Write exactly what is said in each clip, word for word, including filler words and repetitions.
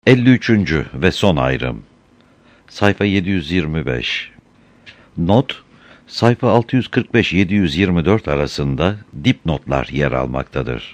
elli üçüncü ve son ayrım. Sayfa yedi yüz yirmi beş. Not, sayfa altı yüz kırk beş yedi yüz yirmi dört arasında dipnotlar yer almaktadır.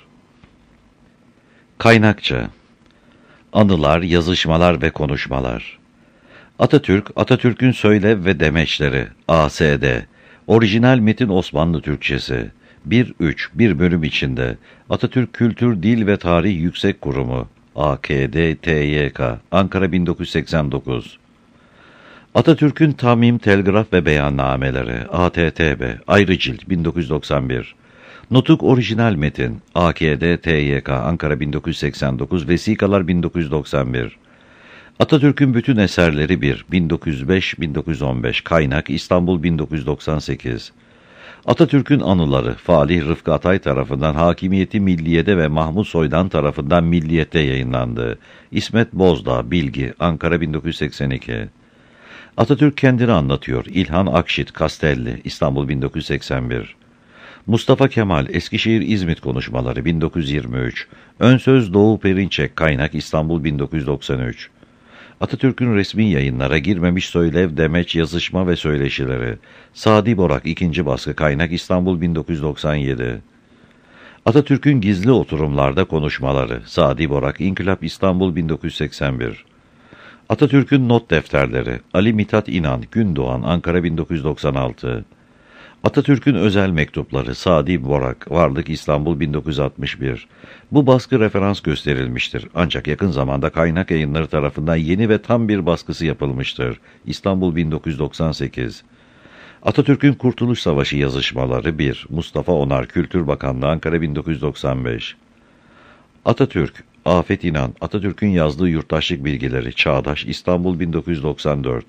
Kaynakça: Anılar, yazışmalar ve konuşmalar. Atatürk, Atatürk'ün Söylev ve Demeçleri, A S D. Orijinal metin Osmanlı Türkçesi. bir üç, bir bölüm içinde. Atatürk Kültür, Dil ve Tarih Yüksek Kurumu. A K D T Y K, Ankara bin dokuz yüz seksen dokuz. Atatürk'ün Tamim, Telgraf ve Beyannameleri, A T T B, ayrı cilt, bin dokuz yüz doksan bir. Nutuk orijinal metin, A K D T Y K, Ankara bin dokuz yüz seksen dokuz, Vesikalar bin dokuz yüz doksan bir. Atatürk'ün bütün eserleri bir, bin dokuz yüz beş bin dokuz yüz on beş, kaynak İstanbul bin dokuz yüz doksan sekiz. Atatürk'ün anıları, Falih Rıfkı Atay tarafından Hakimiyeti Milliye'de ve Mahmut Soydan tarafından Milliyet'te yayınlandı. İsmet Bozdağ, Bilgi, Ankara bin dokuz yüz seksen iki. Atatürk kendini anlatıyor. İlhan Akşit, Kastelli, İstanbul bin dokuz yüz seksen bir. Mustafa Kemal, Eskişehir İzmit Konuşmaları, bin dokuz yüz yirmi üç. Ön söz Doğu Perinçek, kaynak İstanbul bin dokuz yüz doksan üç. Atatürk'ün resmi yayınlara girmemiş söylev, demeç, yazışma ve söyleşileri. Sadi Borak, ikinci baskı, kaynak İstanbul bin dokuz yüz doksan yedi. Atatürk'ün gizli oturumlarda konuşmaları. Sadi Borak, İnkılap İstanbul bin dokuz yüz seksen bir. Atatürk'ün not defterleri. Ali Mithat İnan, Gündoğan, Ankara bin dokuz yüz doksan altı. Atatürk'ün özel mektupları. Sadi Borak, Varlık İstanbul bin dokuz yüz altmış bir. Bu baskı referans gösterilmiştir. Ancak yakın zamanda Kaynak Yayınları tarafından yeni ve tam bir baskısı yapılmıştır. İstanbul bin dokuz yüz doksan sekiz. Atatürk'ün Kurtuluş Savaşı yazışmaları bir. Mustafa Onar, Kültür Bakanlığı, Ankara bin dokuz yüz doksan beş. Atatürk, Afet İnan, Atatürk'ün yazdığı yurttaşlık bilgileri. Çağdaş, İstanbul bin dokuz yüz doksan dört.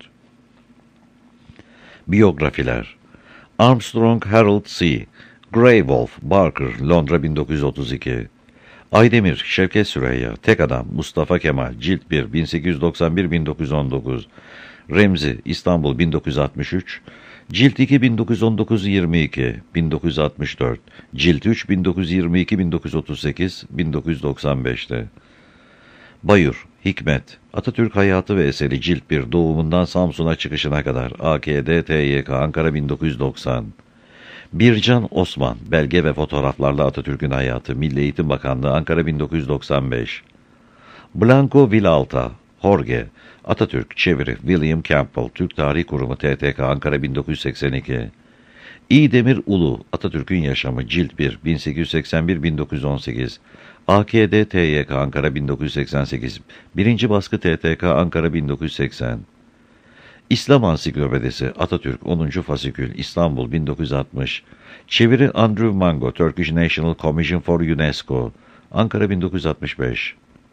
Biyografiler. Armstrong Harold C. Greywolf, Barker, Londra bin dokuz yüz otuz iki. Aydemir, Şevket Süreyya, Tek Adam, Mustafa Kemal, Cilt bir, bin sekiz yüz doksan bir bin dokuz yüz on dokuz. Remzi, İstanbul bin dokuz yüz altmış üç. Cilt iki, bin dokuz yüz on dokuz yirmi iki, bin dokuz yüz altmış dört. Cilt üç, bin dokuz yüz yirmi iki bin dokuz yüz otuz sekiz, bin dokuz yüz doksan beş'te. Bayur, Hikmet, Atatürk Hayatı ve Eseri, Cilt bir, doğumundan Samsun'a çıkışına kadar, A K D T Y K, Ankara bin dokuz yüz doksan. Bircan Osman, belge ve fotoğraflarla Atatürk'ün hayatı, Milli Eğitim Bakanlığı, Ankara bin dokuz yüz doksan beş. Blanco Villalta, Jorge, Atatürk, çeviri, William Campbell, Türk Tarih Kurumu, T T K, Ankara bin dokuz yüz seksen iki. İdemir Ulu, Atatürk'ün yaşamı, Cilt bir, bin sekiz yüz seksen bir bin dokuz yüz on sekiz. A K D T Y K, Ankara bin dokuz yüz seksen sekiz. Birinci baskı T T K, Ankara bin dokuz yüz seksen. İslam Ansiklopedisi, Atatürk, onuncu fasikül, İstanbul bin dokuz yüz altmış. Çeviri Andrew Mango, Turkish National Commission for UNESCO, Ankara bin dokuz yüz altmış beş.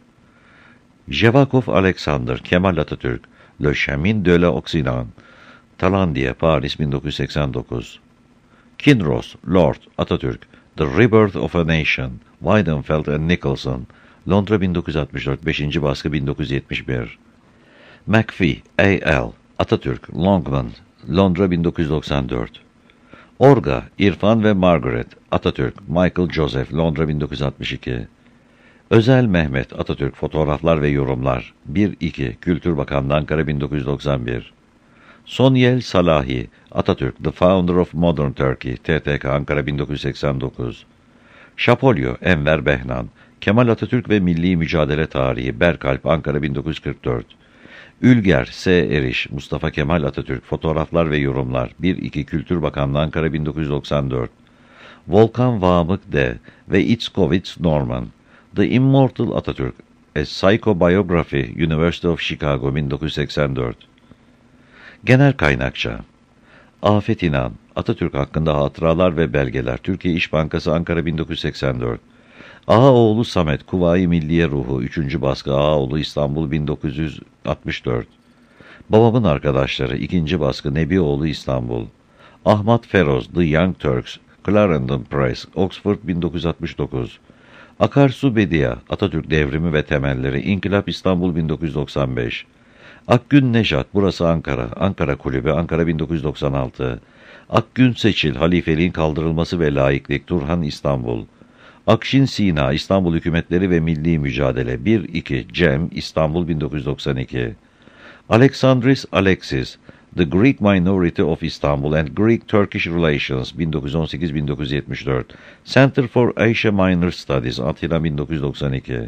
Jevakov Alexander, Kemal Atatürk, Le Chemin de l'Occident, Talandiye, Paris bin dokuz yüz seksen dokuz. Kinross, Lord, Atatürk, The Rebirth of a Nation, Weidenfeld and Nicholson, Londra bin dokuz yüz altmış dört, beşinci baskı bin dokuz yüz yetmiş bir. McPhee, A L, Atatürk, Longman, Londra bin dokuz yüz doksan dört. Orga, İrfan ve Margaret, Atatürk, Michael Joseph, Londra bin dokuz yüz altmış iki. Özel Mehmet, Atatürk, Fotoğraflar ve Yorumlar, bir iki, Kültür Bakanlığı, Ankara bin dokuz yüz doksan bir. Sonyel Salahi, Atatürk, The Founder of Modern Turkey, T T K, Ankara bin dokuz yüz seksen dokuz. Şapolyo, Enver Behnan, Kemal Atatürk ve Milli Mücadele Tarihi, Berkalp, Ankara bin dokuz yüz kırk dört. Ülger, S. Eriş, Mustafa Kemal Atatürk, Fotoğraflar ve Yorumlar, bir iki, Kültür Bakanlığı, Ankara bin dokuz yüz doksan dört. Volkan Vamık D. ve Itzkovitz Norman, The Immortal Atatürk, A Psychobiography, University of Chicago, bin dokuz yüz seksen dört. Genel kaynakça. Afet İnan, Atatürk hakkında hatıralar ve belgeler, Türkiye İş Bankası, Ankara bin dokuz yüz seksen dört. Ağaoğlu Samet, Kuvayi Milliye Ruhu, üçüncü baskı, Ağaoğlu, İstanbul bin dokuz yüz altmış dört. Babamın Arkadaşları, ikinci baskı, Nebioğlu, İstanbul. Ahmet Feroz, The Young Turks, Clarendon Press, Oxford bin dokuz yüz altmış dokuz. Akarsu Bedia, Atatürk Devrimi ve Temelleri, İnkılap İstanbul bin dokuz yüz doksan beş. Akgün Nejat, Burası Ankara, Ankara Kulübü, Ankara bin dokuz yüz doksan altı. Akgün Seçil, Halifeliğin Kaldırılması ve Laiklik, Turhan, İstanbul. Akşin Sina, İstanbul Hükümetleri ve Milli Mücadele bir iki Cem, İstanbul bin dokuz yüz doksan iki. Alexandris Alexis, The Greek Minority of Istanbul and Greek-Turkish Relations bin dokuz yüz on sekiz bin dokuz yüz yetmiş dört. Center for Asia Minor Studies, Atina bin dokuz yüz doksan iki.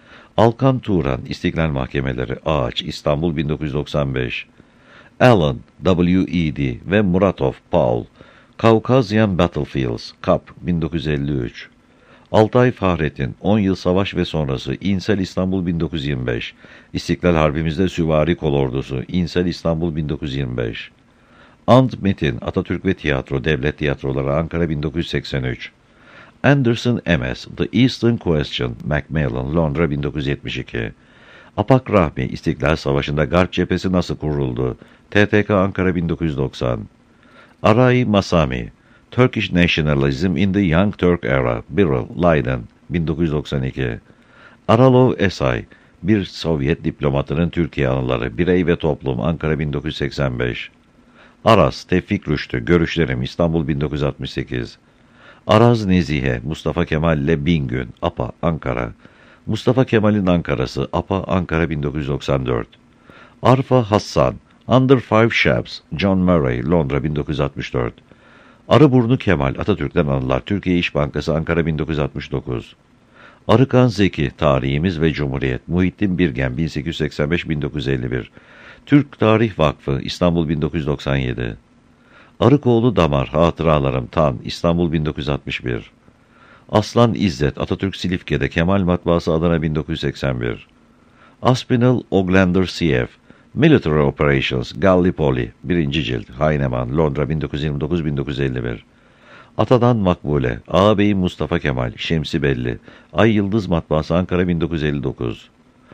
Alkan Turan, İstiklal Mahkemeleri, Ağaç, İstanbul bin dokuz yüz doksan beş. Allen, W E D ve Muratov, Paul, Caucasian Battlefields, Kap, bin dokuz yüz elli üç. Altay Fahrettin, on yıl savaş ve sonrası, İnsel İstanbul bin dokuz yüz yirmi beş. İstiklal Harbimizde Süvari Kolordusu, İnsel İstanbul bin dokuz yüz yirmi beş. Ant Metin, Atatürk ve Tiyatro, Devlet Tiyatroları, Ankara bin dokuz yüz seksen üç. Anderson M S, The Eastern Question, Macmillan, Londra bin dokuz yüz yetmiş iki. Apak Rahmi, İstiklal Savaşı'nda Garp Cephesi nasıl kuruldu? T T K Ankara bin dokuz yüz doksan. Arai Masami, Turkish Nationalism in the Young Turk Era, Birrell, Leiden, bin dokuz yüz doksan iki. Aralov Esay, bir Sovyet diplomatının Türkiye anıları, Birey ve Toplum, Ankara bin dokuz yüz seksen beş. Aras, Tevfik Rüştü, Görüşlerim, İstanbul bin dokuz yüz altmış sekiz. Araz Nezihe, Mustafa Kemal ile Bingün, APA, Ankara. Mustafa Kemal'in Ankara'sı, APA, Ankara bin dokuz yüz doksan dört. Arfa Hassan, Under Five Shafts, John Murray, Londra bin dokuz yüz altmış dört. Arıburnu Kemal, Atatürk'ten Anılar, Türkiye İş Bankası, Ankara bin dokuz yüz altmış dokuz. Arıkan Zeki, Tarihimiz ve Cumhuriyet, Muhittin Birgen, bin sekiz yüz seksen beş bin dokuz yüz elli bir. Türk Tarih Vakfı, İstanbul bin dokuz yüz doksan yedi. Arıkoğlu Damar, Hatıralarım, Tan, İstanbul bin dokuz yüz altmış bir. Aslan İzzet, Atatürk Silifke'de, Kemal Matbaası, Adana bin dokuz yüz seksen bir. Aspinall Oglander C F, Military Operations, Gallipoli, birinci cilt, Heinemann, Londra bin dokuz yüz yirmi dokuz bin dokuz yüz elli bir. Atadan Makbule, Ağabeyim Mustafa Kemal, Şemsi Belli, Ay Yıldız Matbaası, Ankara bin dokuz yüz elli dokuz.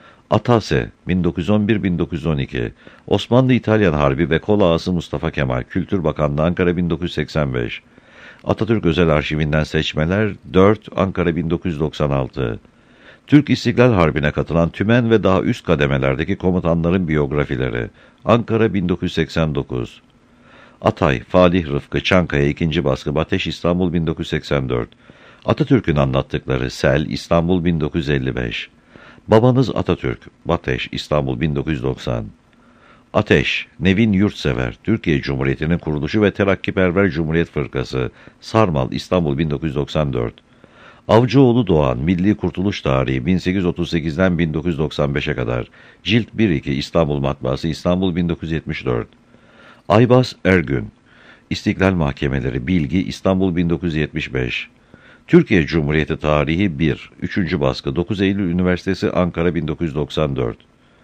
Atase, bin dokuz yüz on bir bin dokuz yüz on iki. Osmanlı-İtalyan Harbi ve Kol Ağası Mustafa Kemal, Kültür Bakanlığı, Ankara bin dokuz yüz seksen beş. Atatürk Özel Arşivinden seçmeler, dört, Ankara bin dokuz yüz doksan altı. Türk İstiklal Harbi'ne katılan tümen ve daha üst kademelerdeki komutanların biyografileri, Ankara bin dokuz yüz seksen dokuz. Atay, Falih Rıfkı, Çankaya ikinci baskı, Bateş, İstanbul bin dokuz yüz seksen dört. Atatürk'ün anlattıkları, Sel, İstanbul bin dokuz yüz elli beş. Babanız Atatürk, Bateş, İstanbul bin dokuz yüz doksan. Ateş, Nevin Yurtsever, Türkiye Cumhuriyeti'nin kuruluşu ve Terakkiperver Cumhuriyet Fırkası, Sarmal, İstanbul bin dokuz yüz doksan dört. Avcıoğlu Doğan, Milli Kurtuluş Tarihi, bin sekiz yüz otuz sekizden bin dokuz yüz doksan beşe kadar, Cilt bir iki, İstanbul Matbaası, İstanbul bin dokuz yüz yetmiş dört. Aybas Ergün, İstiklal Mahkemeleri, Bilgi, İstanbul bin dokuz yüz yetmiş beş. Türkiye Cumhuriyeti Tarihi bir, üçüncü baskı, dokuz Eylül Üniversitesi, Ankara bin dokuz yüz doksan dört.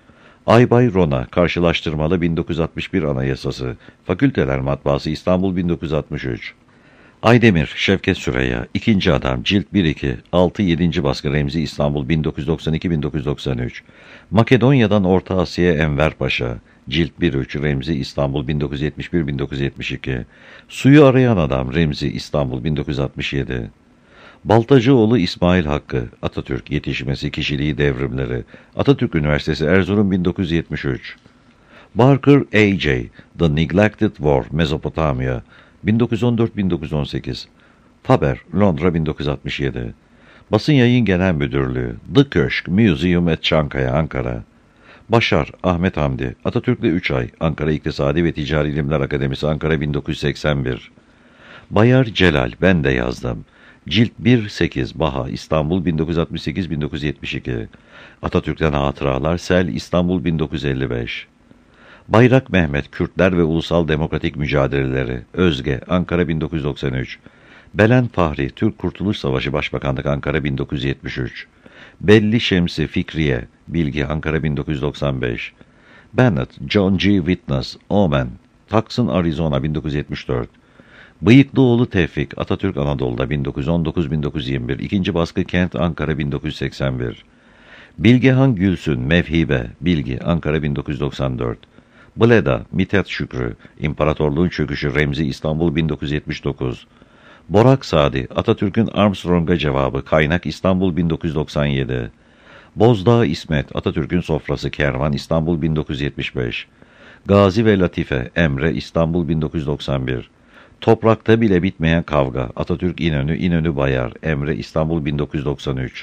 Aybay Rona, Karşılaştırmalı bin dokuz yüz altmış bir Anayasası, Fakülteler Matbaası, İstanbul bin dokuz yüz altmış üç. Aydemir, Şevket Süreyya, İkinci Adam, Cilt bir iki, altı yedinci baskı, Remzi, İstanbul bin dokuz yüz doksan iki bin dokuz yüz doksan üç. Makedonya'dan Orta Asya'ya Enver Paşa, Cilt bir üç, Remzi, İstanbul bin dokuz yüz yetmiş bir bin dokuz yüz yetmiş iki. Suyu Arayan Adam, Remzi, İstanbul bin dokuz yüz altmış yedi. Baltacıoğlu İsmail Hakkı, Atatürk Yetişmesi, Kişiliği, Devrimleri, Atatürk Üniversitesi, Erzurum bin dokuz yüz yetmiş üç. Barker A J, The Neglected War, Mezopotamya, bin dokuz yüz on dört bin dokuz yüz on sekiz. Faber, Londra bin dokuz yüz altmış yedi. Basın Yayın Genel Müdürlüğü, The Köşk, Museum at Çankaya, Ankara. Başar, Ahmet Hamdi, Atatürk'le üç ay, Ankara İktisadi ve Ticari İlimler Akademisi, Ankara bin dokuz yüz seksen bir. Bayar Celal, Ben de Yazdım. Cilt bir sekiz, Baha, İstanbul bin dokuz yüz altmış sekiz bin dokuz yüz yetmiş iki. Atatürk'ten Hatıralar, Sel, İstanbul bin dokuz yüz elli beş. Bayrak Mehmet, Kürtler ve Ulusal Demokratik Mücadeleleri, Özge, Ankara bin dokuz yüz doksan üç. Belen Fahri, Türk Kurtuluş Savaşı, Başbakanlık, Ankara bin dokuz yüz yetmiş üç. Belli Şemsi, Fikriye, Bilgi, Ankara bin dokuz yüz doksan beş. Bennett, John G. Witness, Omen, Tucson, Arizona bin dokuz yüz yetmiş dört. Bıyıklıoğlu Tevfik, Atatürk Anadolu'da bin dokuz yüz on dokuz bin dokuz yüz yirmi bir. İkinci baskı, Kent, Ankara bin dokuz yüz seksen bir. Bilgehan Gülsün, Mevhibe, Bilgi, Ankara bin dokuz yüz doksan dört. Bleda, Mithat Şükrü, İmparatorluğun Çöküşü, Remzi, İstanbul bin dokuz yüz yetmiş dokuz. Borak Sadi, Atatürk'ün Armstrong'a cevabı, Kaynak, İstanbul bin dokuz yüz doksan yedi. Bozdağ İsmet, Atatürk'ün Sofrası, Kervan, İstanbul bin dokuz yüz yetmiş beş. Gazi ve Latife, Emre, İstanbul bin dokuz yüz doksan bir. Toprakta bile bitmeyen kavga. Atatürk İnönü, İnönü Bayar, Emre İstanbul bin dokuz yüz doksan üç.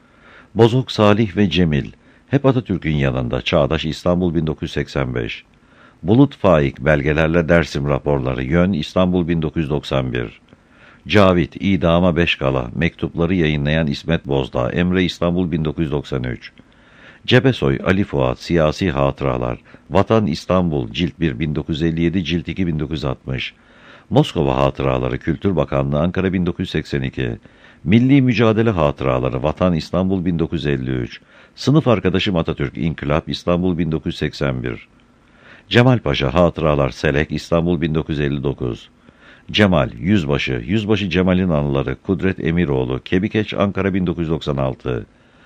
Bozok Salih ve Cemil. Hep Atatürk'ün yanında. Çağdaş İstanbul bin dokuz yüz seksen beş. Bulut Faik belgelerle Dersim raporları. Yön İstanbul bin dokuz yüz doksan bir. Cavit İdama beş kala. Mektupları yayınlayan İsmet Bozdağ. Emre İstanbul bin dokuz yüz doksan üç. Cebesoy Ali Fuat Siyasi Hatıralar. Vatan İstanbul Cilt bir bin dokuz yüz elli yedi Cilt iki bin dokuz yüz altmış. Moskova Hatıraları Kültür Bakanlığı Ankara bin dokuz yüz seksen iki. Milli Mücadele Hatıraları Vatan İstanbul bin dokuz yüz elli üç. Sınıf Arkadaşım Atatürk İnkılap İstanbul bin dokuz yüz seksen bir. Cemal Paşa Hatıralar Selek İstanbul bin dokuz yüz elli dokuz. Cemal Yüzbaşı Yüzbaşı Cemal'in Anıları Kudret Emiroğlu Kebikeç Ankara bin dokuz yüz doksan altı.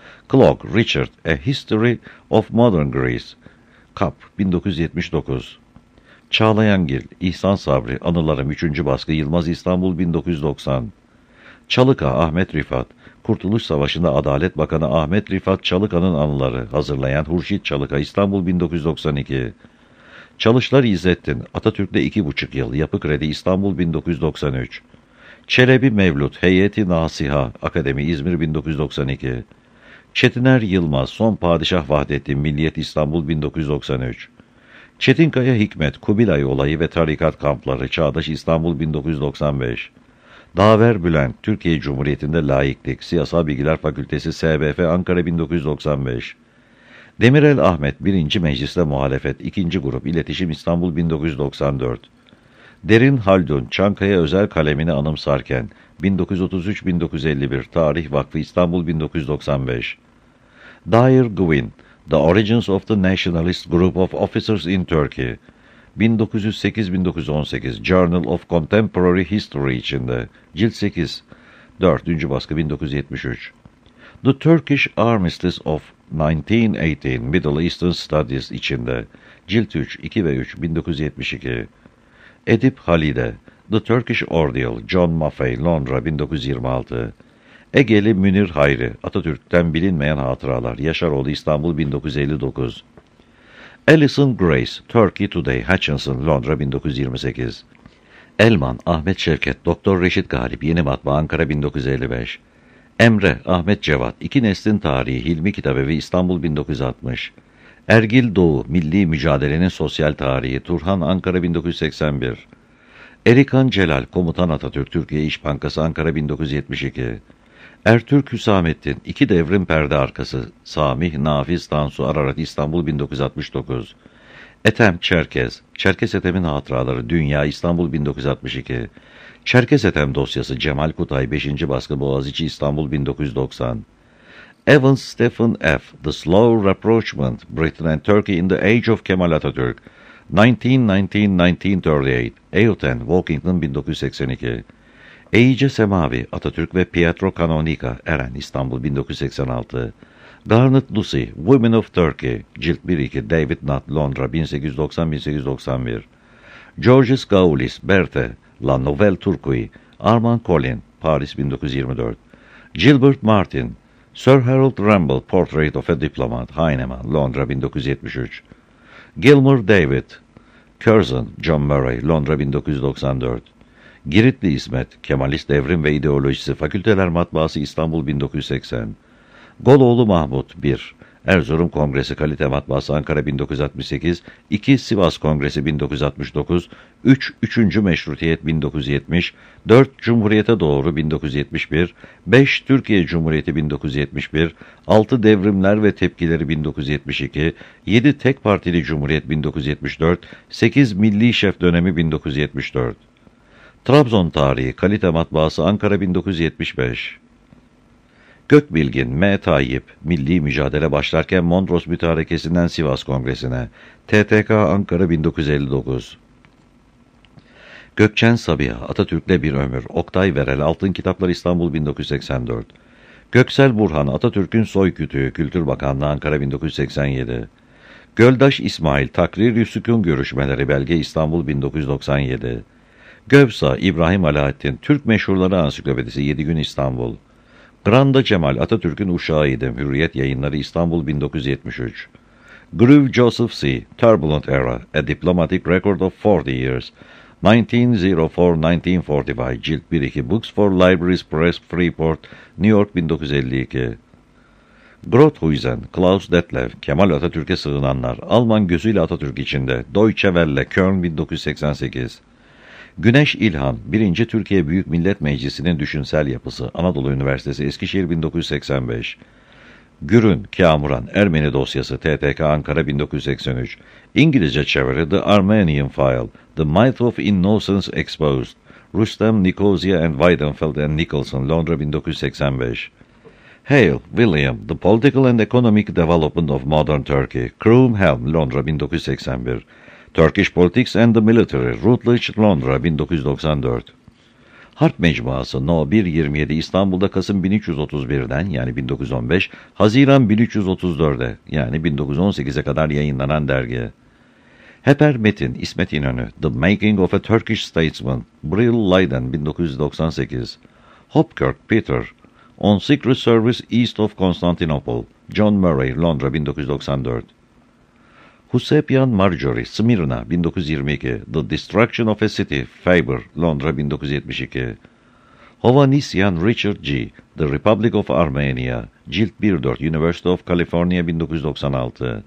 Clark Richard A History of Modern Greece Kap bin dokuz yüz yetmiş dokuz. Çağlayangil İhsan Sabri Anılarım üçüncü baskı Yılmaz İstanbul bin dokuz yüz doksan. Çalıka Ahmet Rifat Kurtuluş Savaşı'nda Adalet Bakanı Ahmet Rifat Çalıka'nın anıları hazırlayan Hurşit Çalıka İstanbul bin dokuz yüz doksan iki. Çalışlar İzzettin Atatürk'le iki buçuk yıl Yapı Kredi İstanbul bin dokuz yüz doksan üç. Çelebi Mevlut Heyeti Nasiha Akademi İzmir bin dokuz yüz doksan iki. Çetiner Yılmaz Son Padişah Vahdettin Milliyet İstanbul bin dokuz yüz doksan üç. Çetinkaya Hikmet Kubilay Olayı ve Tarikat Kampları Çağdaş İstanbul bin dokuz yüz doksan beş. Daver Bülent Türkiye Cumhuriyeti'nde Laiklik Siyasal Bilgiler Fakültesi S B F Ankara bin dokuz yüz doksan beş. Demirel Ahmet birinci Meclis'te Muhalefet ikinci Grup İletişim İstanbul bin dokuz yüz doksan dört. Derin Haldun Çankaya Özel Kalemini anımsarken bin dokuz yüz otuz üç bin dokuz yüz elli bir Tarih Vakfı İstanbul bin dokuz yüz doksan beş. Dyer Gwyn The Origins of the Nationalist Group of Officers in Turkey bin dokuz yüz sekiz bin dokuz yüz on sekiz Journal of Contemporary History içinde Cilt sekiz dördüncü baskı bin dokuz yüz yetmiş üç. The Turkish Armistice of bin dokuz yüz on sekiz Middle Eastern Studies içinde Cilt üç iki ve üç bin dokuz yüz yetmiş iki. Edip Halide The Turkish Ordeal John Maffei Londra bin dokuz yüz yirmi altı. Egeli Münir Hayri Atatürk'ten bilinmeyen hatıralar Yaşaroğlu İstanbul bin dokuz yüz elli dokuz. Alison Grace Turkey Today Hutchinson Londra bin dokuz yüz yirmi sekiz. Elman Ahmet Şevket Doktor Reşit Galip Yeni Matbaa Ankara bin dokuz yüz elli beş. Emre Ahmet Cevat İki Neslin Tarihi Hilmi Kitabevi İstanbul bin dokuz yüz altmış. Ergil Doğu Milli Mücadelenin Sosyal Tarihi Turhan Ankara bin dokuz yüz seksen bir. Erikan Celal Komutan Atatürk Türkiye İş Bankası Ankara bin dokuz yüz yetmiş iki. Ertürk Hüsamettin İki Devrim Perde Arkası Samih Nafiz Tansu Ararat İstanbul bin dokuz yüz altmış dokuz. Ethem Çerkez Çerkez Ethem'in Hatıraları Dünya İstanbul bin dokuz yüz altmış iki. Çerkez Ethem dosyası Cemal Kutay beşinci baskı Boğaziçi İstanbul bin dokuz yüz doksan. Evans Stephen F. The Slow Rapprochement Britain and Turkey in the Age of Kemal Atatürk bin dokuz yüz on dokuz bin dokuz yüz otuz sekiz Eyoten Walkington bin dokuz yüz seksen iki. Eice Semavi Atatürk ve Pietro Canonica Eren İstanbul bin dokuz yüz seksen altı. Garnet Lucy Women of Turkey Cilt bir iki David Nutt Londra bin sekiz yüz doksan bin sekiz yüz doksan bir. Georges Gaulis Berthe La Nouvelle Turquie Armand Collin Paris bin dokuz yüz yirmi dört. Gilbert Martin Sir Harold Ramble Portrait of a Diplomat Heinemann Londra bin dokuz yüz yetmiş üç. Gilmer David Curzon John Murray Londra bin dokuz yüz doksan dört. Giritli İsmet Kemalist Devrim ve İdeolojisi Fakülteler Matbaası İstanbul bin dokuz yüz seksen. Goloğlu Mahmut bir. Erzurum Kongresi Kalite Matbaası Ankara bin dokuz yüz altmış sekiz. iki. Sivas Kongresi bin dokuz yüz altmış dokuz. üç. Üçüncü Meşrutiyet bin dokuz yüz yetmiş. dört. Cumhuriyete Doğru bin dokuz yüz yetmiş bir. beş. Türkiye Cumhuriyeti bin dokuz yüz yetmiş bir. altı. Devrimler ve Tepkileri bin dokuz yüz yetmiş iki. yedi. Tek Partili Cumhuriyet bin dokuz yüz yetmiş dört. sekiz. Milli Şef Dönemi bin dokuz yüz yetmiş dört. Trabzon Tarihi Kalite Matbaası Ankara bin dokuz yüz yetmiş beş. Gökbilgin M. Tayyip Milli Mücadele başlarken Mondros Mütarekesi'nden Sivas Kongresi'ne T T K Ankara bin dokuz yüz elli dokuz. Gökçen Sabiha Atatürk'le Bir Ömür Oktay Verel Altın Kitaplar İstanbul bin dokuz yüz seksen dört. Göksel Burhan Atatürk'ün Soy Kütüğü Kültür Bakanlığı Ankara bin dokuz yüz seksen yedi. Göldaş İsmail Takrir-i Sükûn Görüşmeleri Belge İstanbul bin dokuz yüz doksan yedi. Gövsa İbrahim Alaaddin Türk Meşhurları Ansiklopedisi yedi gün İstanbul. Granda Cemal Atatürk'ün uşağıydım Hürriyet Yayınları İstanbul bin dokuz yüz yetmiş üç. Groove Joseph C. Turbulent Era A Diplomatic Record of forty Years bin dokuz yüz dört bin dokuz yüz kırk beş, Cilt bir iki, Books for Libraries Press, Freeport, New York bin dokuz yüz elli iki. Grothuizen, Klaus Detlev, Kemal Atatürk'e sığınanlar, Alman gözüyle Atatürk içinde, Deutsche Welle, Köln bin dokuz yüz seksen sekiz. Güneş İlhan, birinci. Türkiye Büyük Millet Meclisi'nin düşünsel yapısı, Anadolu Üniversitesi, Eskişehir bin dokuz yüz seksen beş. Gürün, Kamuran, Ermeni dosyası, T T K Ankara bin dokuz yüz seksen üç. İngilizce çeviri, The Armenian File, The Myth of Innocence Exposed, Rustem, Nicosia and Weidenfeld and Nicholson, Londra bin dokuz yüz seksen beş. Hale, William, The Political and Economic Development of Modern Turkey, Croom Helm, Londra bin dokuz yüz seksen bir. Turkish Politics and the Military, Routledge, Londra bin dokuz yüz doksan dört. Harp Mecmuası No bir yirmi yedi, İstanbul'da Kasım bin üç yüz otuz birden yani bin dokuz yüz on beş, Haziran bin üç yüz otuz dörde yani bin dokuz yüz on sekize kadar yayınlanan dergi. Heper Metin, İsmet İnönü, The Making of a Turkish Statesman, Brill, Leiden bin dokuz yüz doksan sekiz. Hopkirk, Peter, On Secret Service East of Constantinople, John Murray, Londra bin dokuz yüz doksan dört. Hussepian Marjorie, Smyrna bin dokuz yüz yirmi iki, The Destruction of a City, Faber, Londra bin dokuz yüz yetmiş iki. Hovhannisyan Richard G., The Republic of Armenia, Cilt bir dört, University of California bin dokuz yüz doksan altı.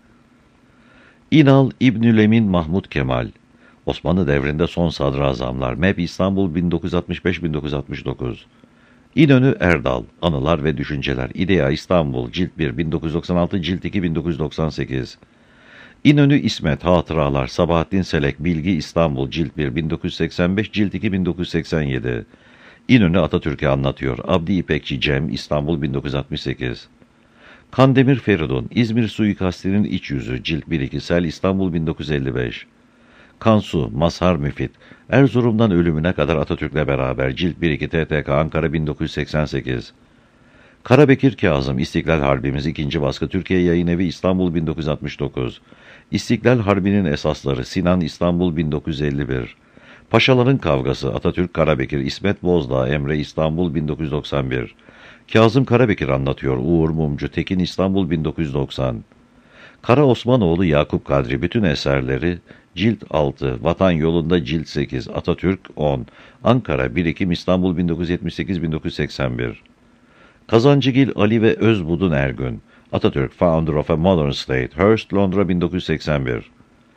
İnal İbnülemin Mahmud Kemal, Osmanlı devrinde son sadrazamlar, M E P İstanbul bin dokuz yüz altmış beş bin dokuz yüz altmış dokuz. İnönü Erdal, Anılar ve Düşünceler, İdea İstanbul, Cilt bir bin dokuz yüz doksan altı, Cilt iki bin dokuz yüz doksan sekiz. İnönü İsmet, Hatıralar, Sabahattin Selek, Bilgi İstanbul, Cilt bir bin dokuz yüz seksen beş, Cilt iki bin dokuz yüz seksen yedi. İnönü Atatürk'ü anlatıyor, Abdi İpekçi Cem, İstanbul bin dokuz yüz altmış sekiz. Kandemir Feridun, İzmir Suikasti'nin İç Yüzü, Cilt bir iki, Sel, İstanbul bin dokuz yüz elli beş. Kansu, Mazhar Müfit, Erzurum'dan ölümüne kadar Atatürk'le beraber, Cilt bir iki, T T K Ankara bin dokuz yüz seksen sekiz. Karabekir Kazım, İstiklal Harbimiz, ikinci baskı, Türkiye Yayın Evi, İstanbul bin dokuz yüz altmış dokuz. İstiklal Harbi'nin esasları, Sinan, İstanbul bin dokuz yüz elli bir. Paşaların Kavgası, Atatürk, Karabekir, İsmet Bozdağ, Emre, İstanbul bin dokuz yüz doksan bir. Kazım Karabekir anlatıyor, Uğur Mumcu, Tekin, İstanbul bin dokuz yüz doksan. Kara Osmanoğlu Yakup Kadri, bütün eserleri, Cilt altı, Vatan Yolunda, Cilt sekiz, Atatürk on, Ankara bir Ekim, İstanbul bin dokuz yüz yetmiş sekiz bin dokuz yüz seksen bir. Kazancıgil Ali ve Özbudun Ergün, Atatürk, Founder of a Modern State, Hearst, Londra bin dokuz yüz seksen bir.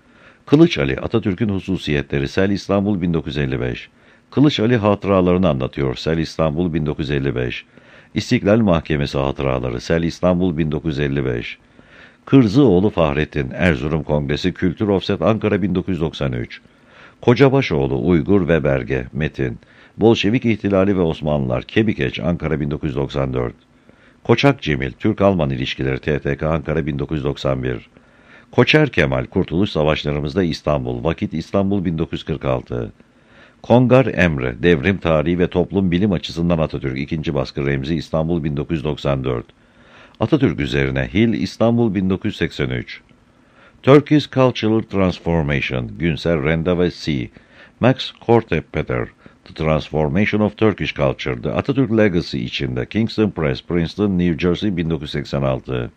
Kılıç Ali, Atatürk'ün hususiyetleri, Sel, İstanbul bin dokuz yüz elli beş. Kılıç Ali hatıralarını anlatıyor, Sel, İstanbul bin dokuz yüz elli beş. İstiklal Mahkemesi hatıraları, Sel, İstanbul bin dokuz yüz elli beş. Kırzıoğlu Fahrettin, Erzurum Kongresi, Kültür Ofset, Ankara bin dokuz yüz doksan üç. Kocabaşoğlu, Uygur ve Berge, Metin, Bolşevik İhtilali ve Osmanlılar, Kebikeç, Ankara bin dokuz yüz doksan dört. Koçak Cemil, Türk-Alman İlişkileri, T T K Ankara bin dokuz yüz doksan bir. Koçer Kemal, Kurtuluş Savaşlarımızda İstanbul, Vakit İstanbul bin dokuz yüz kırk altı. Kongar Emre, Devrim Tarihi ve Toplum Bilim Açısından Atatürk, ikinci baskı, Remzi, İstanbul bin dokuz yüz doksan dört. Atatürk üzerine Hill, İstanbul bin dokuz yüz seksen üç. Turkish Cultural Transformation, Günser Renda ve C. Max Kortepeter, The Transformation of Turkish Culture, The Atatürk Legacy içinde, Kingston Press, Princeton, New Jersey bin dokuz yüz seksen altı.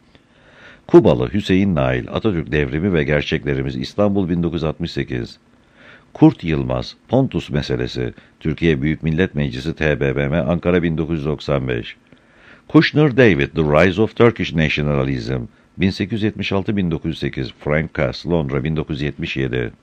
Kubalı Hüseyin Nail, Atatürk Devrimi ve Gerçeklerimiz, İstanbul bin dokuz yüz altmış sekiz. Kurt Yılmaz, Pontus Meselesi, Türkiye Büyük Millet Meclisi, T B M M, Ankara bin dokuz yüz doksan beş. Kushner David, The Rise of Turkish Nationalism, bin sekiz yüz yetmiş altı bin dokuz yüz sekiz, Frank Cass, Londra bin dokuz yüz yetmiş yedi.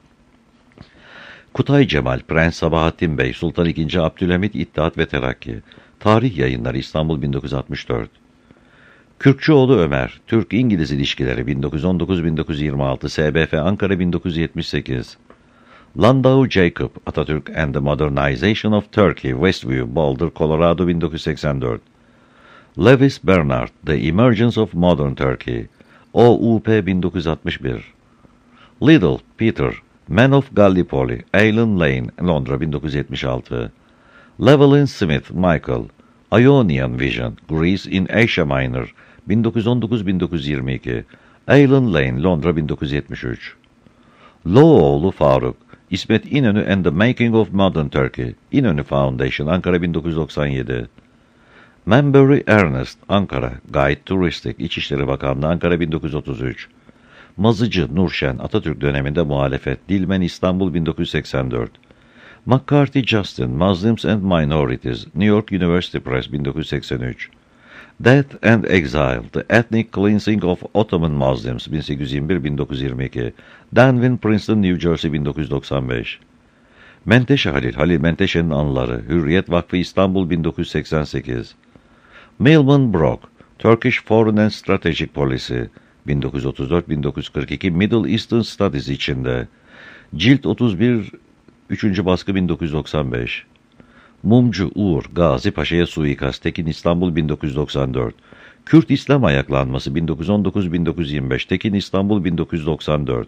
Kutay Cemal, Prens Sabahattin Bey, Sultan ikinci. Abdülhamit, İttihat ve Terakki, Tarih Yayınları, İstanbul bin dokuz yüz altmış dört. Kürkçüoğlu Ömer, Türk-İngiliz İlişkileri, bin dokuz yüz on dokuz bin dokuz yüz yirmi altı, S B F Ankara bin dokuz yüz yetmiş sekiz. Landau Jacob, Atatürk and the Modernization of Turkey, Westview, Boulder, Colorado bin dokuz yüz seksen dört. Lewis Bernard, The Emergence of Modern Turkey, O U P bin dokuz yüz altmış bir. Liddell, Peter, Man of Gallipoli, Alan Lane, Londra bin dokuz yüz yetmiş altı. Llewellyn Smith, Michael, Ionian Vision, Greece in Asia Minor, bin dokuz yüz on dokuz bin dokuz yüz yirmi iki. Alan Lane, Londra bin dokuz yüz yetmiş üç. Loğoğlu Faruk, İsmet İnönü and the Making of Modern Turkey, İnönü Foundation, Ankara bin dokuz yüz doksan yedi. Manbury Ernest, Ankara, Guide Touristik, İçişleri Bakanlığı, Ankara bin dokuz yüz otuz üç. Mazıcı Nurşen, Atatürk döneminde muhalefet, Dilmen, İstanbul bin dokuz yüz seksen dört. McCarthy Justin, Muslims and Minorities, New York University Press, bin dokuz yüz seksen üç. Death and Exile, The Ethnic Cleansing of Ottoman Muslims, bin sekiz yüz yirmi bir bin dokuz yüz yirmi iki. Danvin, Princeton, New Jersey, bin dokuz yüz doksan beş. Menteşe Halil, Halil Menteşe'nin Anıları, Hürriyet Vakfı İstanbul, bin dokuz yüz seksen sekiz. Milman Brock, Turkish Foreign and Strategic Policy, bin dokuz yüz otuz dört bin dokuz yüz kırk iki, Middle Eastern Studies içinde. Cilt otuz bir, üçüncü baskı, bin dokuz yüz doksan beş. Mumcu Uğur, Gazi Paşa'ya suikast, Tekin İstanbul, bin dokuz yüz doksan dört. Kürt İslam ayaklanması, bin dokuz yüz on dokuz bin dokuz yüz yirmi beş, Tekin İstanbul, bin dokuz yüz doksan dört.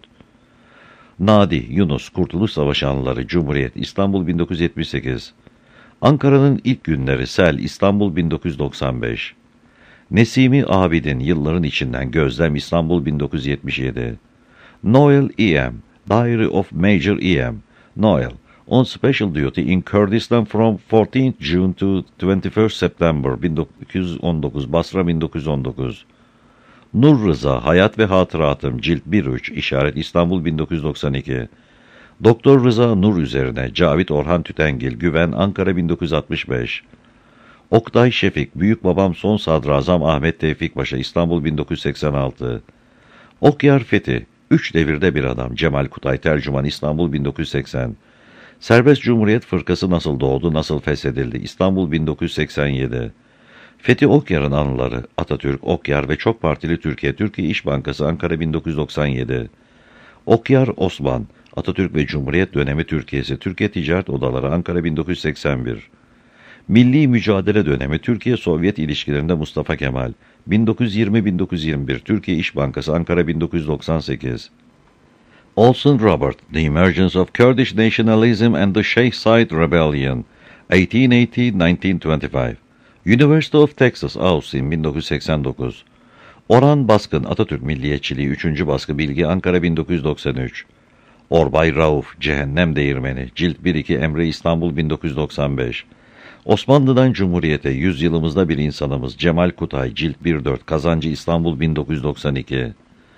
Nadi, Yunus, Kurtuluş Savaşı Anıları, Cumhuriyet, İstanbul, bin dokuz yüz yetmiş sekiz. Ankara'nın ilk günleri, Sel, İstanbul, bin dokuz yüz doksan beş. Nesimi Abidin, Yılların içinden Gözlem, İstanbul, bin dokuz yüz yetmiş yedi. Noel E M, Diary of Major E M, Noel, on special duty in Kurdistan from fourteenth June to twenty-first September, bin dokuz yüz on dokuz, Basra, bin dokuz yüz on dokuz. Nur Rıza, Hayat ve Hatıratım, Cilt bir üç, İşaret, İstanbul, bin dokuz yüz doksan iki. Doktor Rıza Nur üzerine, Cavit Orhan Tütengil, Güven, Ankara, bin dokuz yüz altmış beş. Oktay Şefik, Büyükbabam Son Sadrazam Ahmet Tevfik Paşa, İstanbul, bin dokuz yüz seksen altı. Okyar Fethi, Üç Devirde Bir Adam, Cemal Kutay Tercüman, İstanbul, bin dokuz yüz seksen. Serbest Cumhuriyet Fırkası nasıl doğdu, nasıl feshedildi, İstanbul, bin dokuz yüz seksen yedi. Fethi Okyar'ın Anıları, Atatürk, Okyar ve Çok Partili Türkiye, Türkiye İş Bankası, Ankara, bin dokuz yüz doksan yedi. Okyar Osman, Atatürk ve Cumhuriyet Dönemi Türkiye'si, Türkiye Ticaret Odaları, Ankara, bin dokuz yüz seksen bir. Milli Mücadele Dönemi, Türkiye-Sovyet ilişkilerinde Mustafa Kemal, bin dokuz yüz yirmi bin dokuz yüz yirmi bir, Türkiye İş Bankası, Ankara, bin dokuz yüz doksan sekiz. Olson Robert, The Emergence of Kurdish Nationalism and the Sheikh Zayed Rebellion, eighteen eighty to nineteen twenty-five. University of Texas, Austin, bin dokuz yüz seksen dokuz. Orhan Baskın, Atatürk Milliyetçiliği, üçüncü baskı, Bilgi, Ankara, bin dokuz yüz doksan üç. Orbay Rauf, Cehennem Değirmeni, Cilt bir iki, Emre, İstanbul, bin dokuz yüz doksan beş. Osmanlı'dan Cumhuriyete, Yüzyılımızda Bir İnsanımız, Cemal Kutay, Cilt bir dört, Kazancı, İstanbul, bin dokuz yüz doksan iki.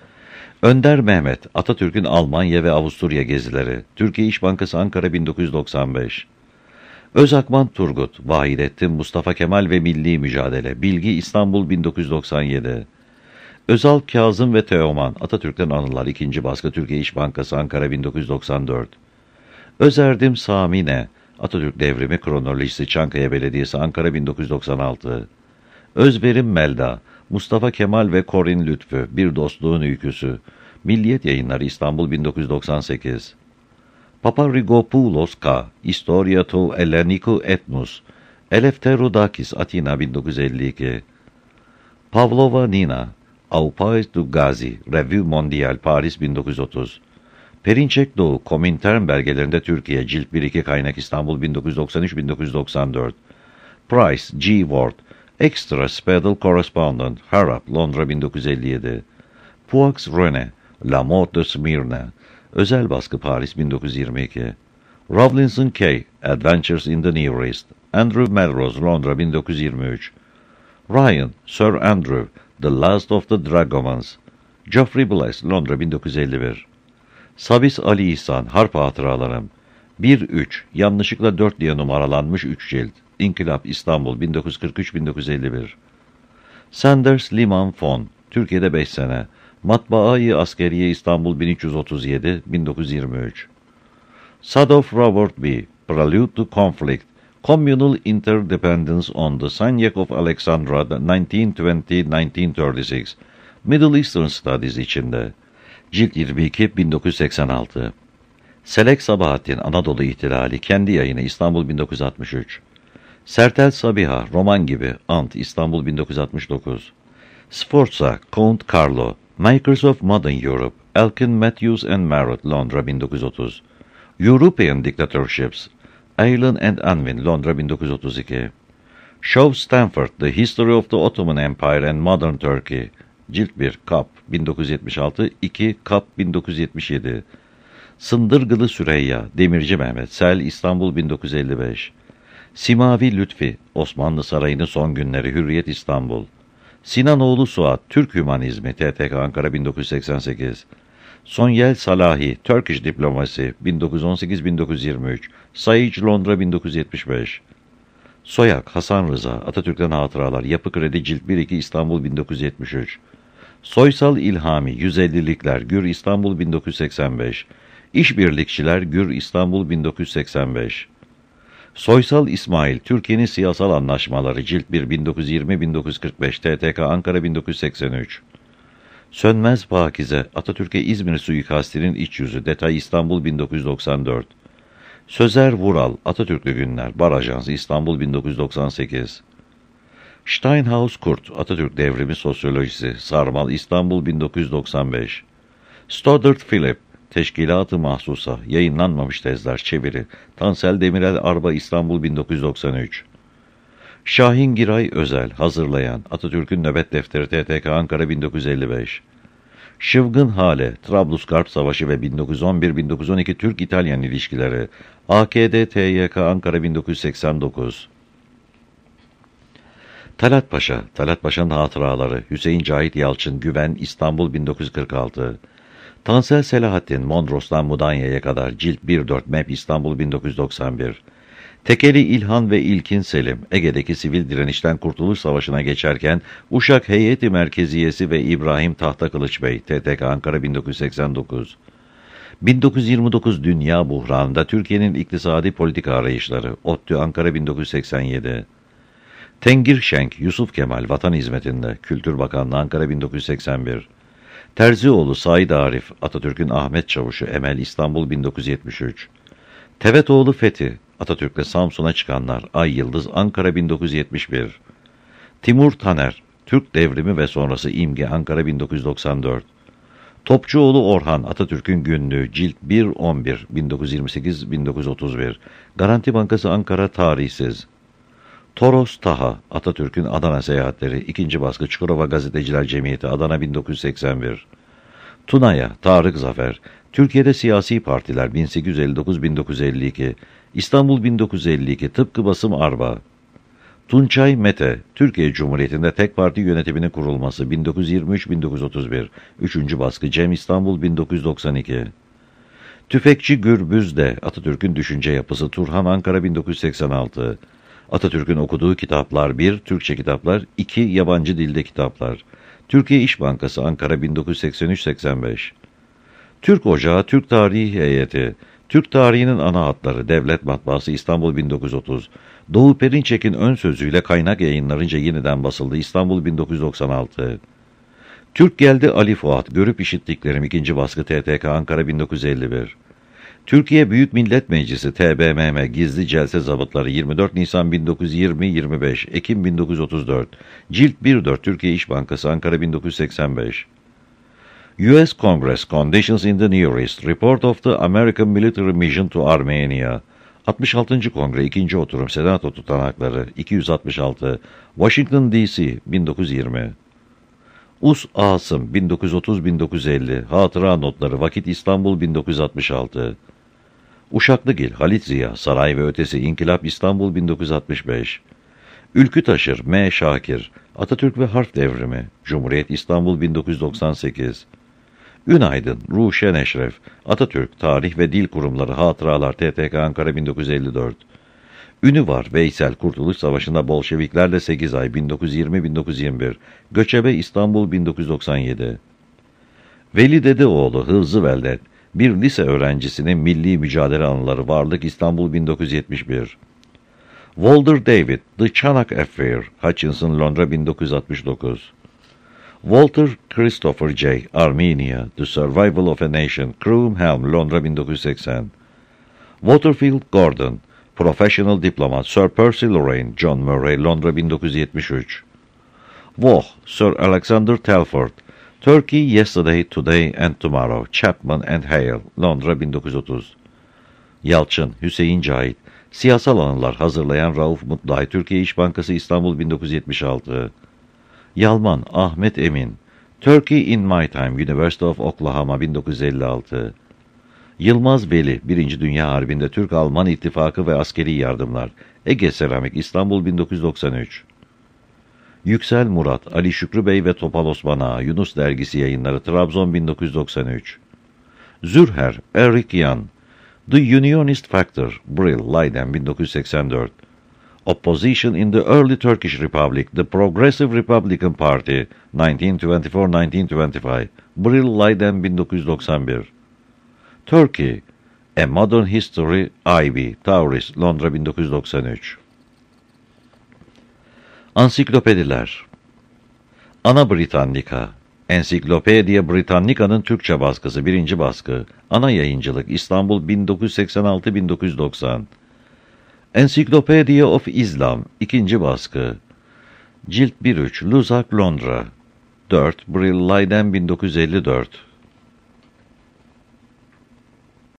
Önder Mehmet, Atatürk'ün Almanya ve Avusturya gezileri, Türkiye İş Bankası, Ankara, bin dokuz yüz doksan beş. Özakman Turgut, Vahidettin, Mustafa Kemal ve Milli Mücadele, Bilgi, İstanbul, bin dokuz yüz doksan yedi. Özal Kazım ve Teoman, Atatürk'ten Anılar, ikinci baskı, Türkiye İş Bankası, Ankara, bin dokuz yüz doksan dört. Özerdim Samine, Atatürk Devrimi Kronolojisi, Çankaya Belediyesi, Ankara, bin dokuz yüz doksan altı. Özverim Melda, Mustafa Kemal ve Korin Lütfü, Bir Dostluğun Öyküsü, Milliyet Yayınları, İstanbul, bin dokuz yüz doksan sekiz. Paparrigopoulos K, Historia tou Ellenikou Ethnos, Eleftherodakis, Atina, bin dokuz yüz elli iki. Pavlova Nina, Aupais du Gazi, Revue Mondiale, Paris, bin dokuz yüz otuz. Perinçek Doğu, Komintern belgelerinde Türkiye, Cilt bir iki, Kaynak, İstanbul, bin dokuz yüz doksan üç bin dokuz yüz doksan dört. Price, G. Ward, Extra Special Correspondent, Harrap, Londra, bin dokuz yüz elli yedi. Puax René, La Mort de Smyrna, Özel baskı, Paris, bin dokuz yüz yirmi iki. Rawlinson K. Adventures in the Near East, Andrew Melrose, Londra, bin dokuz yüz yirmi üç. Ryan, Sir Andrew, The Last of the Dragomans, Geoffrey Bless, Londra, bin dokuz yüz elli bir. Sabis Ali İhsan, Harp Hatıralarım, bir üç, yanlışlıkla dört diye numaralanmış üç cilt, İnkılap, İstanbul, bin dokuz yüz kırk üç bin dokuz yüz elli bir. Sanders Liman Fon, Türkiye'de beş sene, Matbaayı Askeriye, İstanbul, bin üç yüz otuz yedi bin dokuz yüz yirmi üç. Sadov Robert B. Prelude to Conflict, Communal Interdependence on the Signac of Alexandria, nineteen twenty to nineteen thirty-six, Middle Eastern Studies içinde. Cilt yirmi iki, bin dokuz yüz seksen altı. Selek Sabahattin, Anadolu İhtilali, kendi yayını, İstanbul, bin dokuz yüz altmış üç. Sertel Sabiha, Roman gibi, Ant, İstanbul, bin dokuz yüz altmış dokuz. Sforza, Count Carlo, Makers of Modern Europe, Elkin Matthews and Marrott, Londra, bin dokuz yüz otuz. European Dictatorships, Aylan and Unwin, Londra, bin dokuz yüz otuz iki. Shaw Stanford, The History of the Ottoman Empire and Modern Turkey, Cilt bir, Kap, bin dokuz yüz yetmiş altı, iki, Kap, bin dokuz yüz yetmiş yedi. Sındırgılı Süreyya, Demirci Mehmet, Sel, İstanbul, bin dokuz yüz elli beş. Simavi Lütfi, Osmanlı Sarayı'nın son günleri, Hürriyet, İstanbul. Sinanoğlu Suat, Türk Hümanizmi, T T K, Ankara, bin dokuz yüz seksen sekiz. Sonyel Salahi, Turkish Diplomacy, bin dokuz yüz on sekiz bin dokuz yüz yirmi üç, Saic, Londra, bin dokuz yüz yetmiş beş. Soyak, Hasan Rıza, Atatürk'ten Hatıralar, Yapı Kredi Cilt bir iki, İstanbul, bin dokuz yüz yetmiş üç. Soysal İlhami, yüz ellilikler, Gür, İstanbul, bin dokuz yüz seksen beş. İşbirlikçiler, Gür, İstanbul, bin dokuz yüz seksen beş. Soysal İsmail, Türkiye'nin Siyasal Anlaşmaları, Cilt bir, bin dokuz yüz yirmi bin dokuz yüz kırk beş, T T K, Ankara, bin dokuz yüz seksen üç. Sönmez Pakize, Atatürk'e İzmir suikastinin iç yüzü, Detay, İstanbul, bin dokuz yüz doksan dört. Sözer Vural, Atatürklü Günler, Bar Ajansı, İstanbul, bin dokuz yüz doksan sekiz. Steinhaus Kurt, Atatürk Devrimi Sosyolojisi, Sarmal, İstanbul, bin dokuz yüz doksan beş. Stoddard Philip, Teşkilat-ı Mahsusa, Yayınlanmamış Tezler, Çeviri, Tansel Demirel Arba, İstanbul, bin dokuz yüz doksan üç. Şahin Giray Özel, hazırlayan, Atatürk'ün Nöbet Defteri, T T K, Ankara, bin dokuz yüz elli beş. Şıvgın Hale, Trablusgarp Savaşı ve bin dokuz yüz on bir bin dokuz yüz on iki Türk-İtalyan ilişkileri, A K D T Y K, Ankara, bin dokuz yüz seksen dokuz. Talat Paşa, Talat Paşa'nın hatıraları, Hüseyin Cahit Yalçın, Güven, İstanbul, bin dokuz yüz kırk altı. Tansel Selahattin, Mondros'tan Mudanya'ya kadar, Cilt bir dört, M E P, İstanbul, bin dokuz yüz doksan bir. Tekeli İlhan ve İlkin Selim, Ege'deki sivil direnişten Kurtuluş Savaşı'na geçerken, Uşak Heyeti Merkeziyesi ve İbrahim Tahtakılıç Bey, T T K, Ankara, bin dokuz yüz seksen dokuz. bin dokuz yüz yirmi dokuz Dünya Buhranı'nda Türkiye'nin iktisadi politika arayışları, ODTÜ, Ankara, bin dokuz yüz seksen yedi. Tengir Şenk, Yusuf Kemal, Vatan Hizmetinde, Kültür Bakanlığı, Ankara, bin dokuz yüz seksen bir. Terzioğlu Said Arif, Atatürk'ün Ahmet Çavuşu, Emel, İstanbul, bin dokuz yüz yetmiş üç. Tevetoğlu Fethi, Atatürk'le Samsun'a çıkanlar, Ay Yıldız, Ankara, bin dokuz yüz yetmiş bir. Timur Taner, Türk Devrimi ve sonrası İmge, Ankara, bin dokuz yüz doksan dört. Topçuoğlu Orhan, Atatürk'ün Günlüğü, Cilt bir on bir, bin dokuz yüz yirmi sekiz bin dokuz yüz otuz bir. Garanti Bankası, Ankara, tarihsiz. Toros Taha, Atatürk'ün Adana Seyahatleri, ikinci baskı, Çukurova Gazeteciler Cemiyeti, Adana, bin dokuz yüz seksen bir. Tuna'ya, Tarık Zafer, Türkiye'de Siyasi Partiler, bin sekiz yüz elli dokuz bin dokuz yüz elli iki, İstanbul, bin dokuz yüz elli iki, tıpkı basım Arba. Tunçay Mete, Türkiye Cumhuriyeti'nde tek parti yönetiminin kurulması, bin dokuz yüz yirmi üç bin dokuz yüz otuz bir, üçüncü baskı, Cem, İstanbul, bin dokuz yüz doksan iki. Tüfekçi Gürbüz'de, Atatürk'ün Düşünce Yapısı, Turhan, Ankara, bin dokuz yüz seksen altı. Atatürk'ün okuduğu kitaplar, bir Türkçe kitaplar, iki Yabancı dilde kitaplar. Türkiye İş Bankası, Ankara, bin dokuz yüz seksen üç seksen beş. Türk Ocağı, Türk Tarihi Heyeti, Türk tarihinin ana hatları, Devlet Matbaası, İstanbul, bin dokuz yüz otuz. Doğu Perinçek'in ön sözüyle kaynak yayınlarınca yeniden basıldı, İstanbul, bin dokuz yüz doksan altı. Türk Geldi Ali Fuat, Görüp İşittiklerim, ikinci baskı, T T K, Ankara, bin dokuz yüz elli bir. Türkiye Büyük Millet Meclisi, T B M M, Gizli Celse Zabıtları, yirmi dört Nisan bin dokuz yüz yirmi yirmi beş, Ekim bin dokuz yüz otuz dört. Cilt bir dört, Türkiye İş Bankası, Ankara, bin dokuz yüz seksen beş. U S Congress, Conditions in the Near East, Report of the American Military Mission to Armenia. altmış altıncı Kongre, ikinci oturum, Senato tutanakları, iki yüz altmış altı. Washington D C, bin dokuz yüz yirmi. Us Asım, bin dokuz yüz otuz bin dokuz yüz elli. Hatıra Notları, Vakit, İstanbul, bin dokuz yüz altmış altı. Uşaklıgil, Halit Ziya, Saray ve Ötesi, İnkılap, İstanbul, bin dokuz yüz altmış beş. Ülkü Taşır, M. Şakir, Atatürk ve Harf Devrimi, Cumhuriyet, İstanbul, bin dokuz yüz doksan sekiz. Ünaydın, Ruşen Eşref, Atatürk, Tarih ve Dil Kurumları, Hatıralar, T T K, Ankara, bin dokuz yüz elli dört. Ünü var, Veysel, Kurtuluş Savaşı'nda Bolşeviklerle sekiz ay, bin dokuz yüz yirmi bin dokuz yüz yirmi bir. Göçebe, İstanbul, bin dokuz yüz doksan yedi. Veli Dedeoğlu, Hızlı Veldet, bir lise öğrencisinin milli mücadele anıları, Varlık, İstanbul, bin dokuz yüz yetmiş bir. Walter David, The Çanak Affair, Hutchinson, Londra, bin dokuz yüz altmış dokuz. Walter Christopher J. Armenia, The Survival of a Nation, Croomhelm, Londra, bin dokuz yüz seksen. Waterfield Gordon, Professional Diplomat, Sir Percy Lorraine, John Murray, Londra, bin dokuz yüz yetmiş üç. Voh, Sir Alexander Telford, Turkey Yesterday, Today and Tomorrow, Chapman and Hale, Londra, bin dokuz yüz otuz. Yalçın, Hüseyin Cahit, Siyasal Anılar, hazırlayan Rauf Mutluay, Türkiye İş Bankası, İstanbul, bin dokuz yüz yetmiş altı. Yalman, Ahmet Emin, Turkey in My Time, University of Oklahoma, bin dokuz yüz elli altı. Yılmaz Veli, Birinci Dünya Harbi'nde Türk-Alman İttifakı ve Askeri Yardımlar, Ege Seramik, İstanbul, bin dokuz yüz doksan üç. Yüksel Murat, Ali Şükrü Bey ve Topal Osman Ağa, Yunus Dergisi Yayınları, Trabzon, bin dokuz yüz doksan üç. Zürher, Eric Jan. The Unionist Factor, Brill, Leiden, bin dokuz yüz seksen dört. Opposition in the Early Turkish Republic, The Progressive Republican Party, bin dokuz yüz yirmi dört bin dokuz yüz yirmi beş. Brill, Leiden, bin dokuz yüz doksan bir. Turkey, A Modern History, Ivy, Tauris, Londra, bin dokuz yüz doksan üç. Ansiklopediler. Ana Britannica, Encyclopedia Britannica'nın Türkçe baskısı, birinci baskı. Ana yayıncılık, İstanbul, bin dokuz yüz seksen altı bin dokuz yüz doksan. Encyclopedia of Islam, ikinci baskı. Cilt bir üç, Luzak, Londra. dört, Brill, Leiden, bin dokuz yüz elli dört.